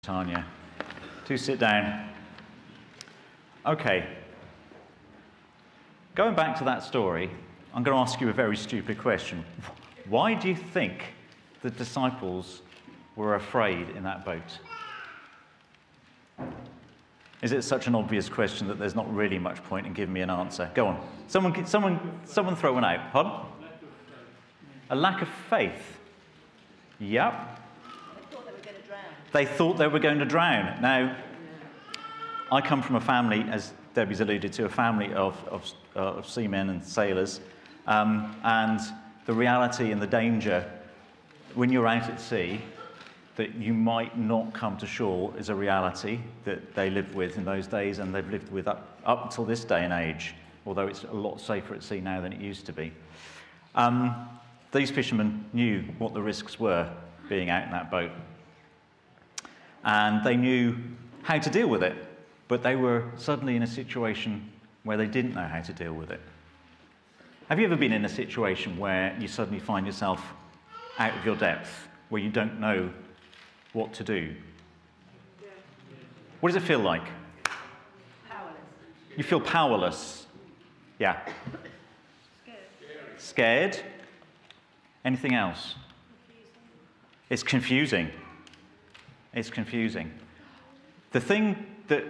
Tanya, do sit down. Okay, going back to that story, I'm going to ask you a very stupid question. Why do you think the disciples were afraid in that boat? Is it such an obvious question that there's not really much point in giving me an answer? Go on. Someone throw one out. Pardon? A lack of faith. Yep. They thought they were going to drown. Now, I come from a family, as Debbie's alluded to, a family of seamen and sailors, and the reality and the danger when you're out at sea that you might not come to shore is a reality that they lived with in those days, and they've lived with up until this day and age, although it's a lot safer at sea now than it used to be. These fishermen knew what the risks were being out in that boat. And they knew how to deal with it, but they were suddenly in a situation where they didn't know how to deal with it. Have you ever been in a situation where you suddenly find yourself out of your depth, where you don't know what to do? What does it feel like? Powerless. You feel powerless. Yeah. Scared. Anything else? It's confusing. It's confusing. The thing that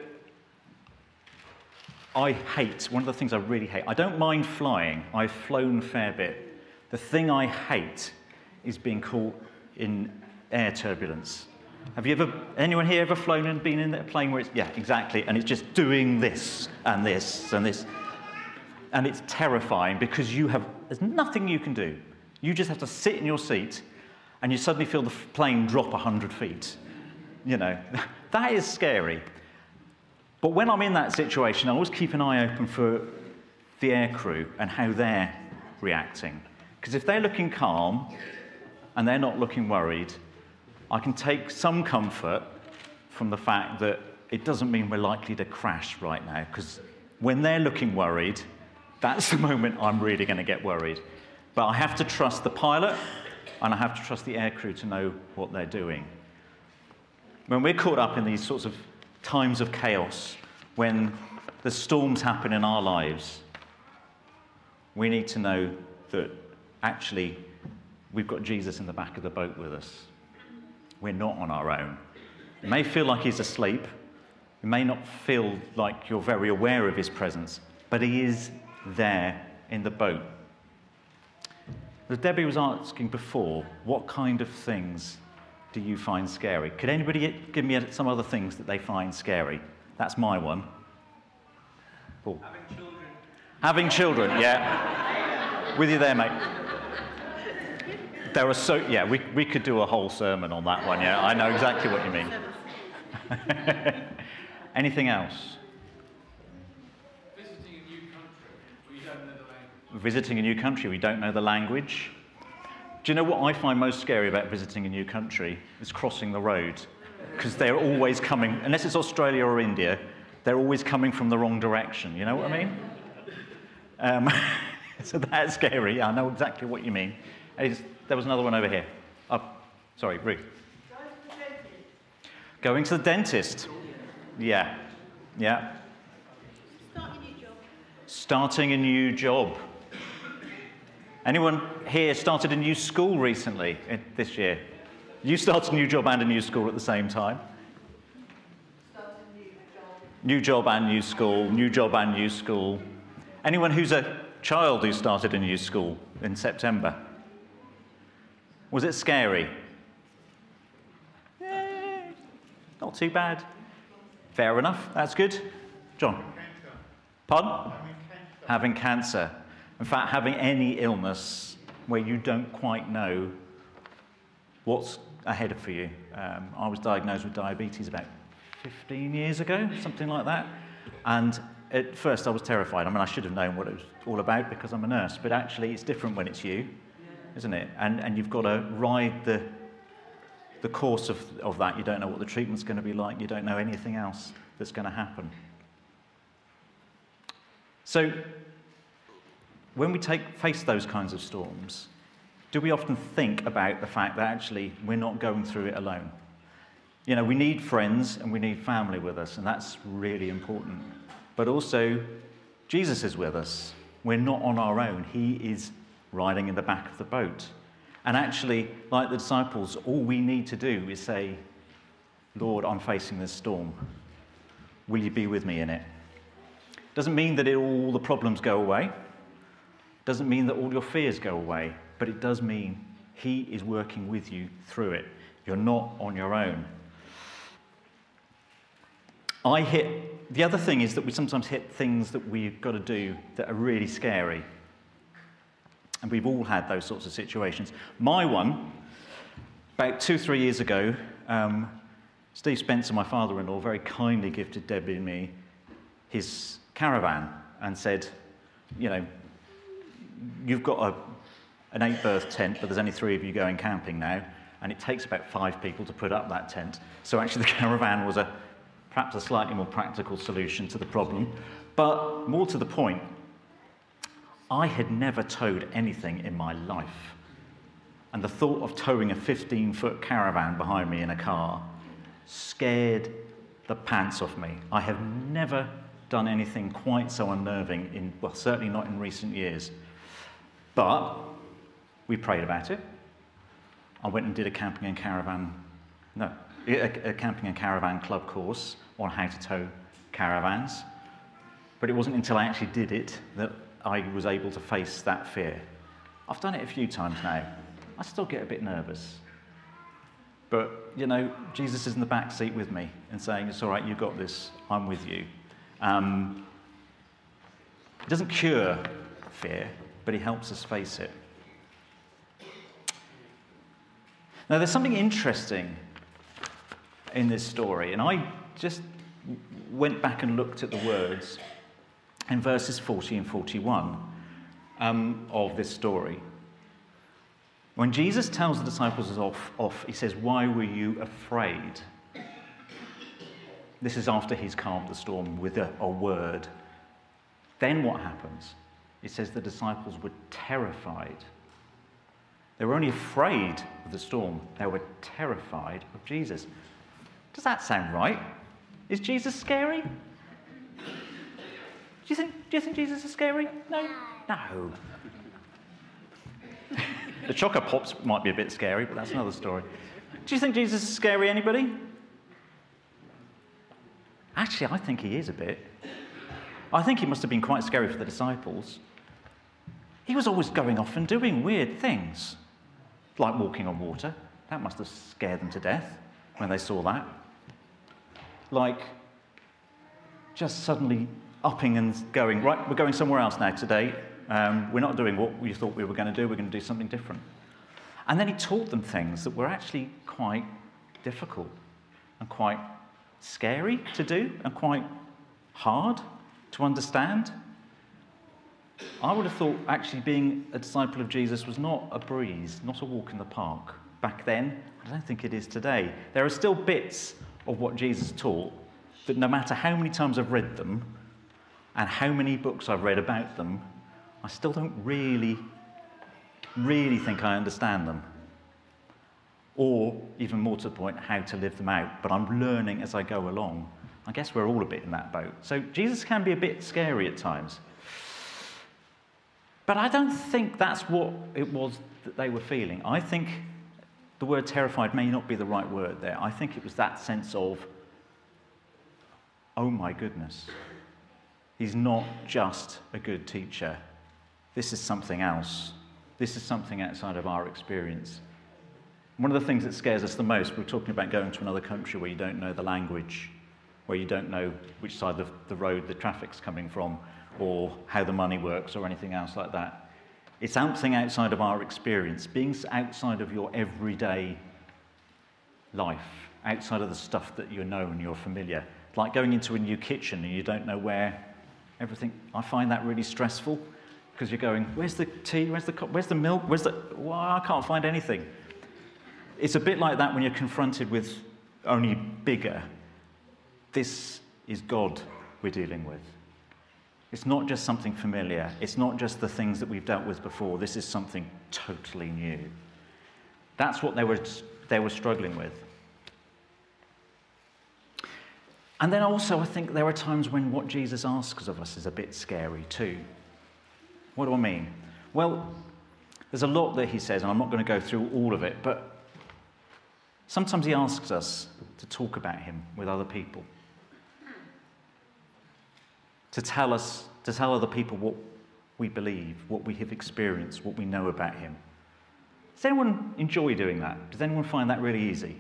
I hate, one of the things I really hate, I don't mind flying. I've flown a fair bit. The thing I hate is being caught in air turbulence. Have you ever, anyone here ever flown and been in a plane where it's, yeah, exactly, and it's just doing this and this and this. And it's terrifying because there's nothing you can do. You just have to sit in your seat and you suddenly feel the plane drop 100 feet. You know, that is scary. But when I'm in that situation, I always keep an eye open for the air crew and how they're reacting. Because if they're looking calm and they're not looking worried, I can take some comfort from the fact that it doesn't mean we're likely to crash right now. Because when they're looking worried, that's the moment I'm really going to get worried. But I have to trust the pilot and I have to trust the air crew to know what they're doing. When we're caught up in these sorts of times of chaos, when the storms happen in our lives, we need to know that actually we've got Jesus in the back of the boat with us. We're not on our own. It may feel like he's asleep. It may not feel like you're very aware of his presence, but he is there in the boat. As Debbie was asking before, what kind of things do you find scary? Could anybody give me some other things that they find scary? That's my one. Paul. Having children. Having children, yeah. With you there, mate. There are yeah, we could do a whole sermon on that one, yeah. I know exactly what you mean. Anything else? Visiting a new country where you don't know the language. Visiting a new country, we don't know the language. Do you know what I find most scary about visiting a new country? Is crossing the road. Because they're always coming, unless it's Australia or India, they're always coming from the wrong direction. You know what I mean? So that's scary. I know exactly what you mean. There was another one over here. Oh, sorry, Ruth. Going to the dentist. Yeah. Yeah. Starting a new job. Anyone here started a new school recently, this year? You started a new job and a new school at the same time? New job and new school, new job and new school. Anyone who's a child who started a new school in September? Was it scary? Not too bad. Fair enough, that's good. John? Pardon? Having cancer. In fact, having any illness where you don't quite know what's ahead for you. I was diagnosed with diabetes about 15 years ago, something like that. And at first I was terrified. I mean, I should have known what it was all about because I'm a nurse, but actually it's different when it's you, isn't it? And you've got to ride the course of that. You don't know what the treatment's going to be like. You don't know anything else that's going to happen. So when we face those kinds of storms, do we often think about the fact that actually we're not going through it alone? You know, we need friends and we need family with us, and that's really important. But also, Jesus is with us. We're not on our own. He is riding in the back of the boat. And actually, like the disciples, all we need to do is say, Lord, I'm facing this storm. Will you be with me in it? Doesn't mean that all the problems go away. Doesn't mean that all your fears go away. But it does mean he is working with you through it. You're not on your own. The other thing is that we sometimes hit things that we've got to do that are really scary. And we've all had those sorts of situations. My one, about 2-3 years ago, Steve Spencer, my father-in-law, very kindly gifted Debbie and me his caravan and said, you know, you've got an 8-berth tent, but there's only 3 of you going camping now, and it takes about 5 people to put up that tent. So actually the caravan was perhaps a slightly more practical solution to the problem. But more to the point, I had never towed anything in my life. And the thought of towing a 15-foot caravan behind me in a car scared the pants off me. I have never done anything quite so unnerving, certainly not in recent years. But we prayed about it. I went and did a camping and caravan club course on how to tow caravans. But it wasn't until I actually did it that I was able to face that fear. I've done it a few times now. I still get a bit nervous. But, you know, Jesus is in the back seat with me and saying, it's all right, you got this, I'm with you. It doesn't cure fear, but he helps us face it. Now, there's something interesting in this story, and I just went back and looked at the words in verses 40 and 41 of this story. When Jesus tells the disciples off, he says, why were you afraid? This is after he's calmed the storm with a word. Then what happens? It says the disciples were terrified. They were only afraid of the storm. They were terrified of Jesus. Does that sound right? Is Jesus scary? Do you think Jesus is scary? No? No. The Choco Pops might be a bit scary, but that's another story. Do you think Jesus is scary, anybody? Actually, I think he is a bit. I think he must have been quite scary for the disciples. He was always going off and doing weird things, like walking on water. That must have scared them to death when they saw that. Like, just suddenly upping and going, right, we're going somewhere else now today. We're not doing what we thought we were going to do. We're going to do something different. And then he taught them things that were actually quite difficult and quite scary to do and quite hard to understand. I would have thought actually being a disciple of Jesus was not a breeze, not a walk in the park. Back then, I don't think it is today. There are still bits of what Jesus taught that no matter how many times I've read them and how many books I've read about them, I still don't really think I understand them. Or, even more to the point, how to live them out. But I'm learning as I go along. I guess we're all a bit in that boat. So Jesus can be a bit scary at times. But I don't think that's what it was that they were feeling. I think the word terrified may not be the right word there. I think it was that sense of, oh my goodness, he's not just a good teacher. This is something else. This is something outside of our experience. One of the things that scares us the most, we're talking about going to another country where you don't know the language, where you don't know which side of the road the traffic's coming from, or how the money works, or anything else like that. It's something outside of our experience, being outside of your everyday life, outside of the stuff that you know and you're familiar. Like going into a new kitchen and you don't know where everything. I find that really stressful because you're going, where's the tea, where's the where's the milk, well, I can't find anything. It's a bit like that when you're confronted with only bigger. This is God we're dealing with. It's not just something familiar. It's not just the things that we've dealt with before. This is something totally new. That's what they were struggling with. And then also, I think there are times when what Jesus asks of us is a bit scary too. What do I mean? Well, there's a lot that he says, and I'm not going to go through all of it, but sometimes he asks us to talk about him with other people. To tell other people what we believe, what we have experienced, what we know about him. Does anyone enjoy doing that? Does anyone find that really easy?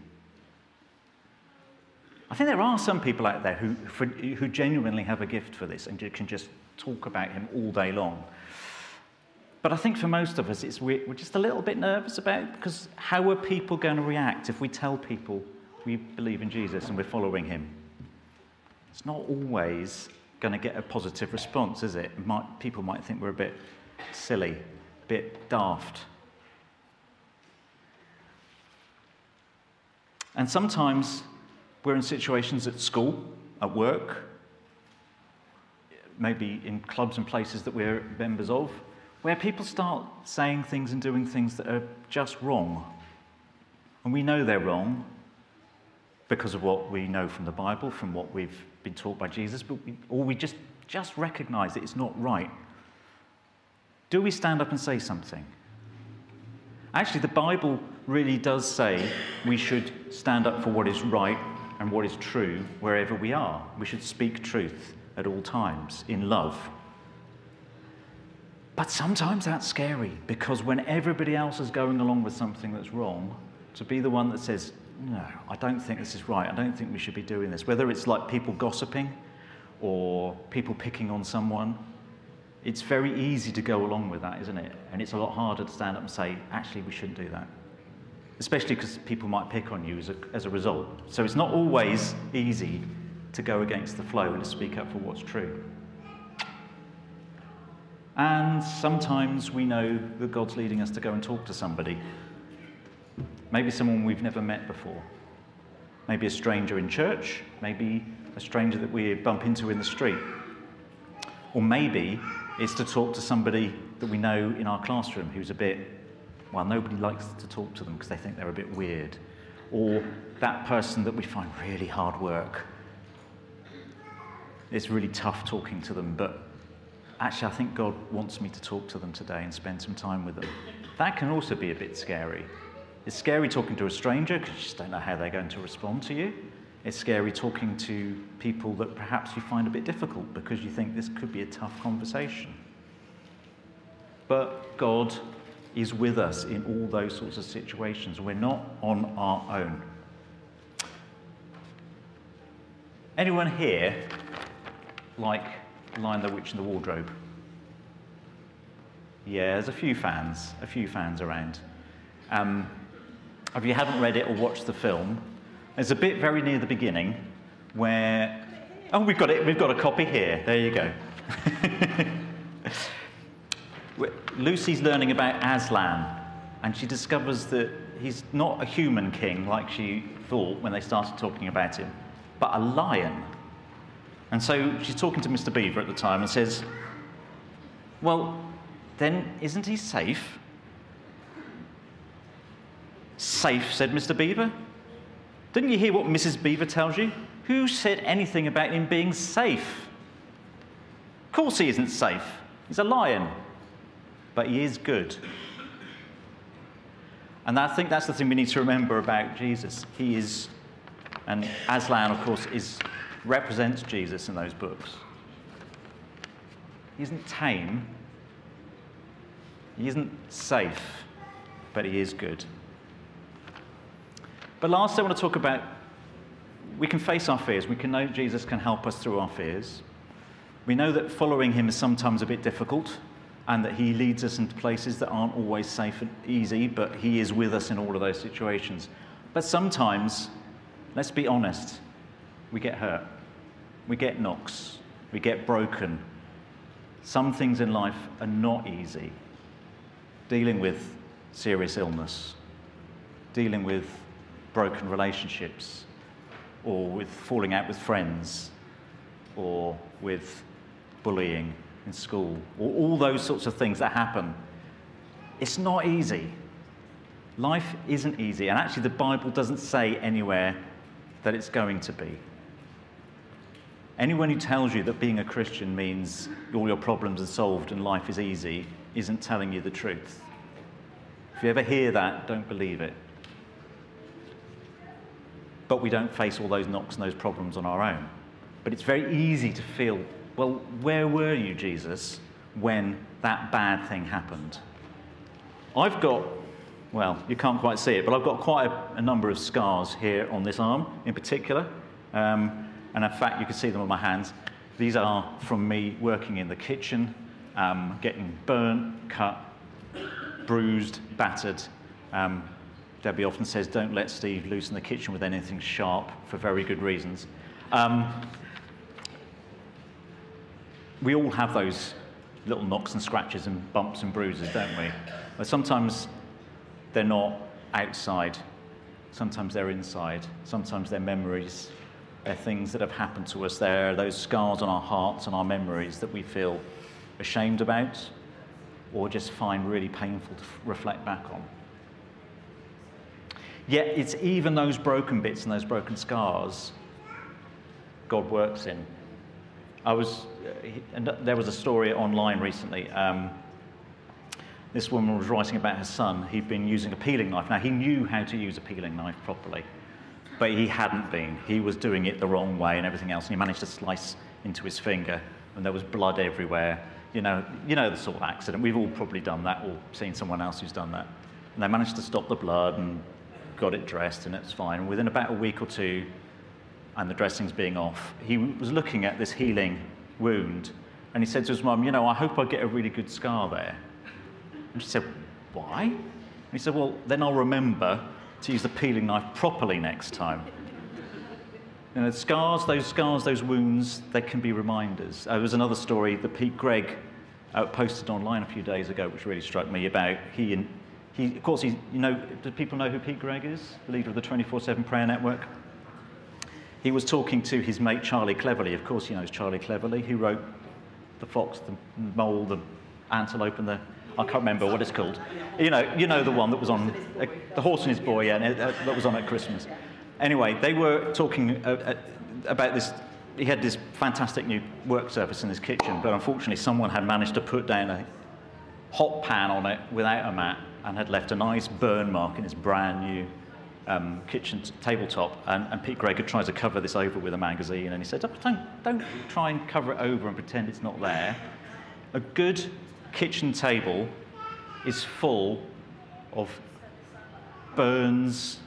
I think there are some people out there who genuinely have a gift for this and can just talk about him all day long. But I think for most of us, we're just a little bit nervous about it, because how are people going to react if we tell people we believe in Jesus and we're following him? It's not always going to get a positive response, is it? People might think we're a bit silly, a bit daft. And sometimes we're in situations at school, at work, maybe in clubs and places that we're members of, where people start saying things and doing things that are just wrong. And we know they're wrong because of what we know from the Bible, from what we've been taught by Jesus, or we just recognise that it's not right. Do we stand up and say something? Actually, the Bible really does say we should stand up for what is right and what is true wherever we are. We should speak truth at all times in love. But sometimes that's scary, because when everybody else is going along with something that's wrong, to be the one that says, no, I don't think this is right, I don't think we should be doing this, whether it's like people gossiping or people picking on someone, it's very easy to go along with that, isn't it? And it's a lot harder to stand up and say, actually, we shouldn't do that. Especially because people might pick on you as a result. So it's not always easy to go against the flow and to speak up for what's true. And sometimes we know that God's leading us to go and talk to somebody. Maybe someone we've never met before. Maybe a stranger in church. Maybe a stranger that we bump into in the street. Or maybe it's to talk to somebody that we know in our classroom who's a bit, well, nobody likes to talk to them because they think they're a bit weird. Or that person that we find really hard work. It's really tough talking to them, but actually I think God wants me to talk to them today and spend some time with them. That can also be a bit scary. It's scary talking to a stranger because you just don't know how they're going to respond to you. It's scary talking to people that perhaps you find a bit difficult because you think this could be a tough conversation. But God is with us in all those sorts of situations. We're not on our own. Anyone here like Lion, the Witch and the Wardrobe? Yeah, there's a few fans around. If you haven't read it or watched the film, there's a bit very near the beginning where... Oh, we've got a copy here. There you go. Lucy's learning about Aslan, and she discovers that he's not a human king like she thought when they started talking about him, but a lion. And so she's talking to Mr. Beaver at the time and says, well, then isn't he safe? Safe, said Mr. Beaver. Didn't you hear what Mrs. Beaver tells you? Who said anything about him being safe? Of course he isn't safe. He's a lion. But he is good. And I think that's the thing we need to remember about Jesus. He is, and Aslan, of course, represents Jesus in those books. He isn't tame. He isn't safe, but he is good. But last, I want to talk about, we can face our fears. We can know Jesus can help us through our fears. We know that following him is sometimes a bit difficult, and that he leads us into places that aren't always safe and easy, but he is with us in all of those situations. But sometimes, let's be honest, we get hurt. We get knocks. We get broken. Some things in life are not easy. Dealing with serious illness, dealing with broken relationships, or with falling out with friends, or with bullying in school, or all those sorts of things that happen. It's not easy. Life isn't easy, and actually the Bible doesn't say anywhere that it's going to be. Anyone who tells you that being a Christian means all your problems are solved and life is easy isn't telling you the truth. If you ever hear that, don't believe it. But we don't face all those knocks and those problems on our own. But it's very easy to feel, well, where were you, Jesus, when that bad thing happened? I've got, well, you can't quite see it, but I've got quite a number of scars here on this arm in particular. And in fact, you can see them on my hands. These are from me working in the kitchen, getting burnt, cut, bruised, battered. Debbie often says, don't let Steve loose in the kitchen with anything sharp, for very good reasons. We all have those little knocks and scratches and bumps and bruises, don't we? But sometimes they're not outside. Sometimes they're inside. Sometimes they're memories. They're things that have happened to us. They're those scars on our hearts and our memories that we feel ashamed about or just find really painful to reflect back on. Yet it's even those broken bits and those broken scars God works in. There was a story online recently. This woman was writing about her son. He'd been using a peeling knife. Now, he knew how to use a peeling knife properly, but he hadn't been. He was doing it the wrong way and everything else, and he managed to slice into his finger, and there was blood everywhere. You know the sort of accident. We've all probably done that or seen someone else who's done that. And they managed to stop the blood and got it dressed, and it's fine. And within about a week or two, and the dressings being off, he was looking at this healing wound, and he said to his mum, I hope I get a really good scar there. And she said, why? And he said, well, then I'll remember to use the peeling knife properly next time. Those scars, those wounds, they can be reminders. There was another story that Pete Greig posted online a few days ago, which really struck me about do people know who Pete Greig is? The leader of the 24/7 Prayer Network. He was talking to his mate Charlie Cleverly. Of course he knows Charlie Cleverly, who wrote The Fox, the Mole, the Antelope, and I can't remember what it's called. You know the one that was on, The Horse and His Boy, that was on at Christmas. Anyway, they were talking about this. He had this fantastic new work surface in his kitchen, but unfortunately someone had managed to put down a hot pan on it without a mat and had left a nice burn mark in his brand new kitchen tabletop. And Pete Greig had tried to cover this over with a magazine, and he said, don't try and cover it over and pretend it's not there. A good kitchen table is full of burns,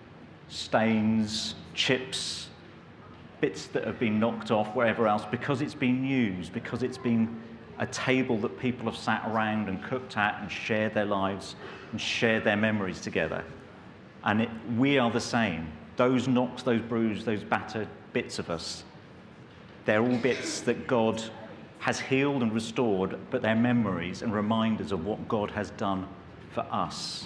stains, chips, bits that have been knocked off, wherever else, because it's been used, because it's been a table that people have sat around and cooked at and shared their lives and shared their memories together. And we are the same. Those knocks, those bruises, those battered bits of us, they're all bits that God has healed and restored, but they're memories and reminders of what God has done for us.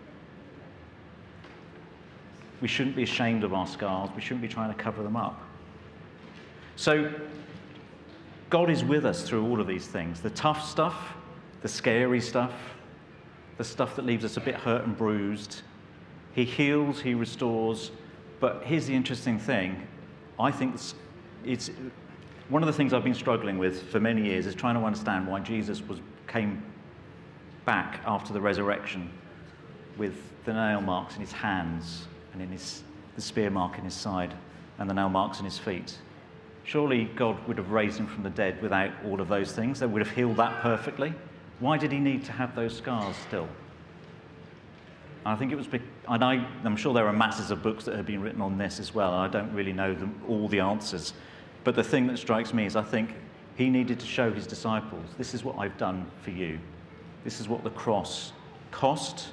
We shouldn't be ashamed of our scars. We shouldn't be trying to cover them up. So God is with us through all of these things. The tough stuff, the scary stuff, the stuff that leaves us a bit hurt and bruised. He heals, he restores. But here's the interesting thing. I think it's one of the things I've been struggling with for many years is trying to understand why Jesus came back after the resurrection with the nail marks in his hands and in the spear mark in his side and the nail marks in his feet. Surely God would have raised him from the dead without all of those things. They would have healed that perfectly. Why did he need to have those scars still? I think it was, and I'm sure there are masses of books that have been written on this as well. I don't really know all the answers. But the thing that strikes me is I think he needed to show his disciples, this is what I've done for you. This is what the cross cost.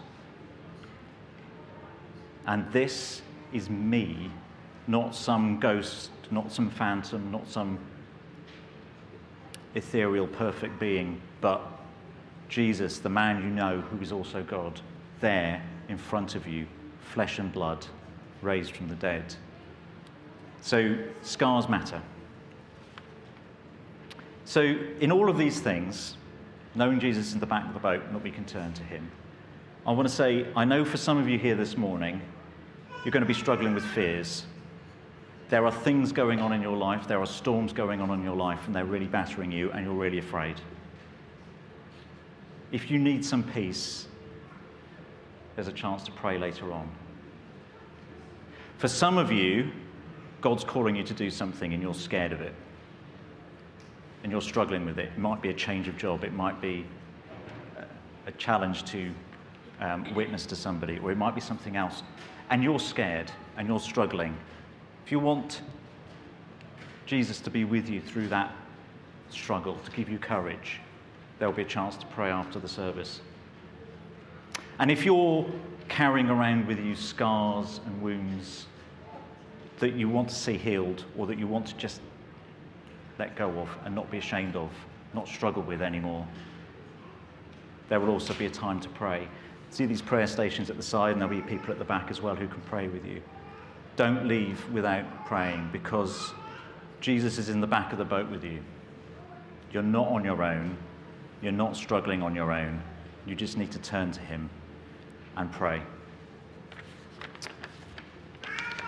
And this is me, not some ghost, not some phantom, not some ethereal perfect being, but Jesus, the man you know who is also God, there in front of you, flesh and blood, raised from the dead. So scars matter. So in all of these things, knowing Jesus is in the back of the boat and that we can turn to him, I want to say, I know for some of you here this morning, you're going to be struggling with fears. There are things going on in your life, there are storms going on in your life, and they're really battering you, and you're really afraid. If you need some peace, there's a chance to pray later on. For some of you, God's calling you to do something and you're scared of it. And you're struggling with it. It might be a change of job. It might be a challenge to witness to somebody, or it might be something else. And you're scared and you're struggling. If you want Jesus to be with you through that struggle, to give you courage, there'll be a chance to pray after the service. And if you're carrying around with you scars and wounds that you want to see healed, or that you want to just let go of and not be ashamed of, not struggle with anymore, there will also be a time to pray. See these prayer stations at the side, and there'll be people at the back as well who can pray with you. Don't leave without praying, because Jesus is in the back of the boat with you. You're not on your own. You're not struggling on your own. You just need to turn to him and pray.